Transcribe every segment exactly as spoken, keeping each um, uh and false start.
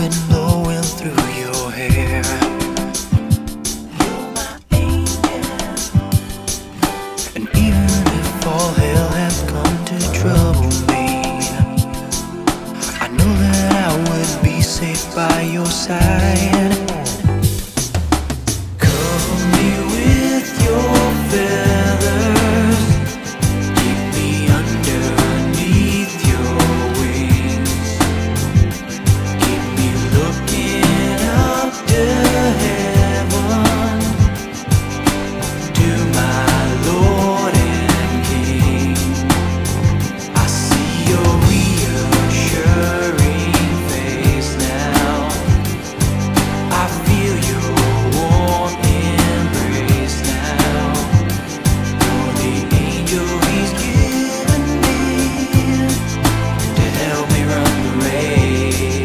wind blowing through your hair. You're my angel. And even if all hell has come to trouble me, I know that I would be safe by your side. Cover me with your feathers, keep me underneath your wings, keep me looking up to heaven, to my Lord and King. I see your reassuring face now, I feel your warm embrace now. You're the angel He's given me to help me run the race.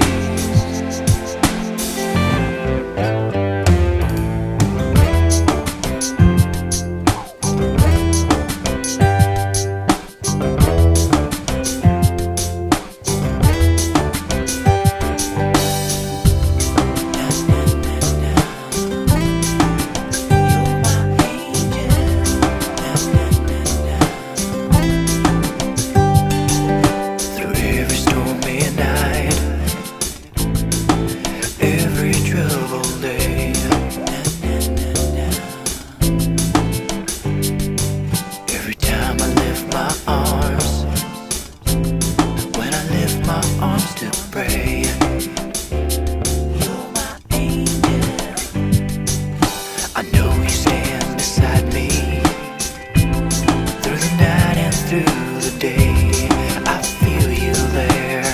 Through every stormy night, every troubled day, every time I lift my arms, when I lift my arms to pray, you're my angel. I know you stand beside me through the night and through the day. I feel you there,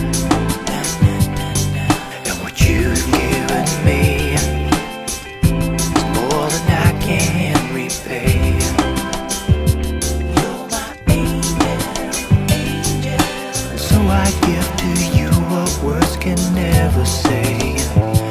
and what you've given me is more than I can repay. You're my angel, angel. And so I give to you what words can never say.